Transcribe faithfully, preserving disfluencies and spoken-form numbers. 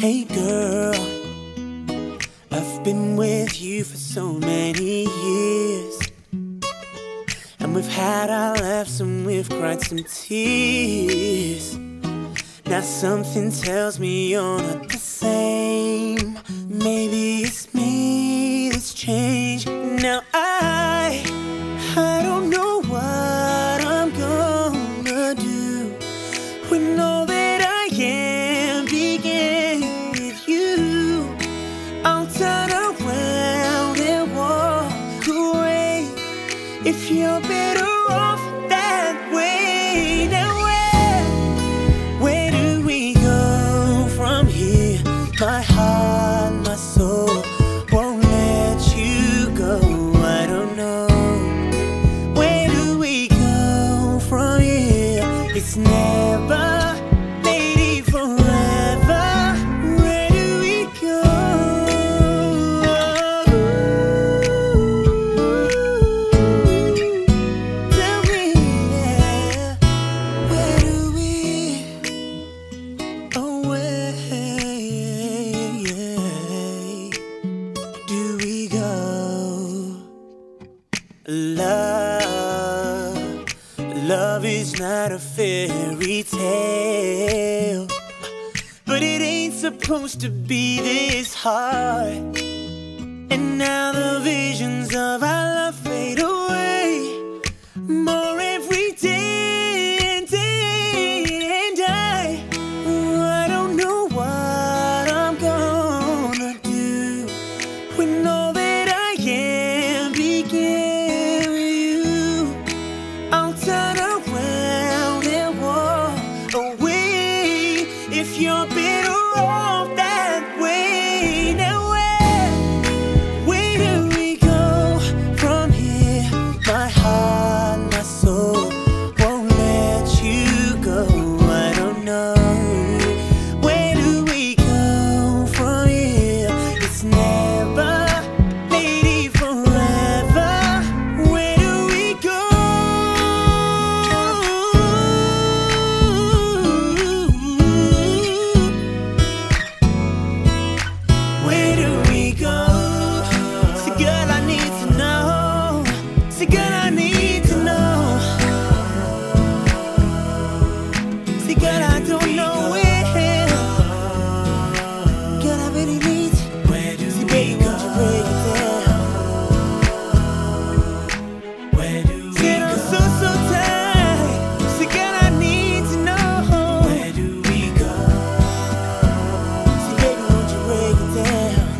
Hey girl, I've been with you for so many years, and we've had our laughs and we've cried some tears. Now something tells me you're not the same. Maybe it's me that's changed. Now I, I don't know what I'm gonna do when all that I am began with you. I'll turn around and walk away if you're better off that way. Now where, where do we go from here? My heart, my soul won't let you go. I don't know. Where do we go from here? It's never maybe forever. Where do we go? Tell me, yeah. Where do we? Oh, where do we go? Love, love is not a fairy tale, but it ain't supposed to be this hard. And now the visions of our love fade away more every day and day. And I, oh, I don't know what I'm gonna do when all that I am began with you. I'll turn around and walk away if you're better off that way. Now where, where do we go from here? My heart, my soul won't let you go. I don't know. Where do we go from here? It's never maybe forever. Where do we go? Where do we go? See, girl, I need to know. See, girl, I need to know. See, girl, I don't know where. Girl, I really need to. Where do See, baby, won't you break it down? Where do we Said I'm so, so tired. See, girl, I need to know. Where do we go? See, baby, won't you break it down?